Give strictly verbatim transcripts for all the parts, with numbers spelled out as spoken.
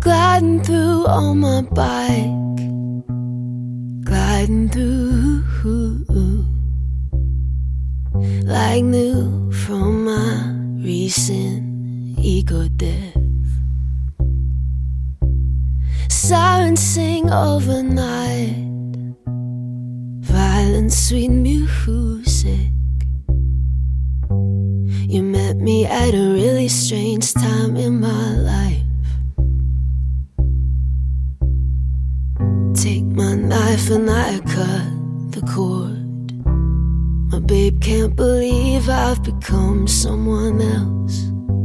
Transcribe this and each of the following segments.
gliding through on my bike, gliding through like new from my recent ego death. Sirens sing overnight, violent sweet music. You met me at a really strange time in my life. Take my knife and I cut the cord. My babe can't believe I've become someone else,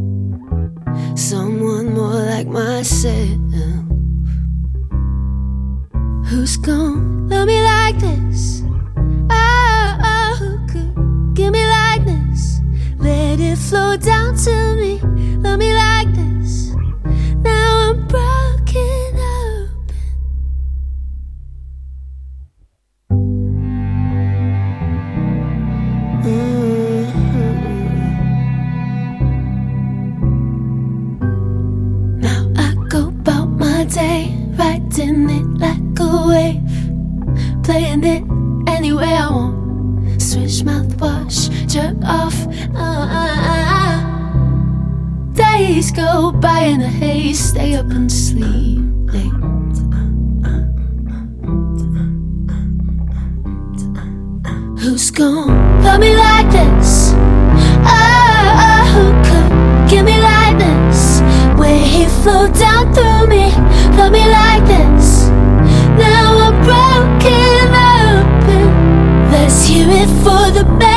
someone more like myself. Who's gonna love me like this? Oh, oh, who could give me like this? Let it flow down to me. Love me like this. Now I'm broken open. Mm-hmm. Now I go about my day, riding it like a wave, playing it any way I want. Switch mouthwash, jerk off. Uh, uh, uh. Days go by in a haze, stay up and sleep late. Who's gonna love me like this? Oh, oh, who could give me like this? Wave flow down through me, love me like this. Now I'm broken open. Let's hear it for the best.